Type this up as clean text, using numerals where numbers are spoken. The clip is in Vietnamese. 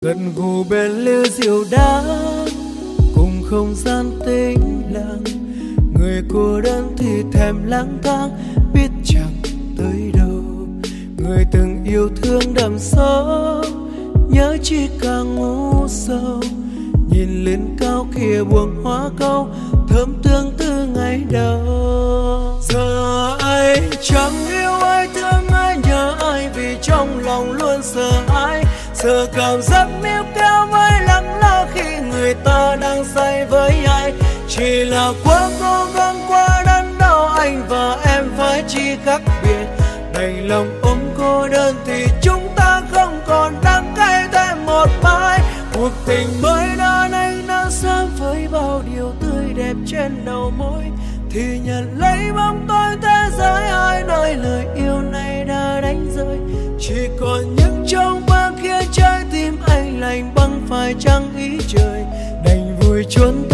Gần gù bên lư rượu đá, cùng không gian tĩnh lặng. Người cô đơn thì thèm lang thang, biết chẳng tới đâu. Người từng yêu thương đậm sâu, nhớ chỉ càng ngu sâu. Nhìn lên cao kia buông hoa câu, thơm tương tư ngày đầu. Giờ ai chẳng yêu ai, thương ai, nhớ ai, vì trong lòng luôn sợ ai. Giờ cảm giác níu kéo với lắng lo khi người ta đang say với ai. Chỉ là quá cố gắng, quá đắn đo, anh và em phải chi khác biệt. Đành lòng ôm cô đơn thì chúng ta không còn đắng cay thêm một mai. Cuộc tình mới đón anh nắng sớm với bao điều tươi đẹp trên đầu môi, thì nhận lấy bóng tối thế giới ai nói lời yêu này đã đánh rơi. Chỉ còn những trong vang khiến trái tim anh lạnh băng, phải chăng ý trời đành vùi chốn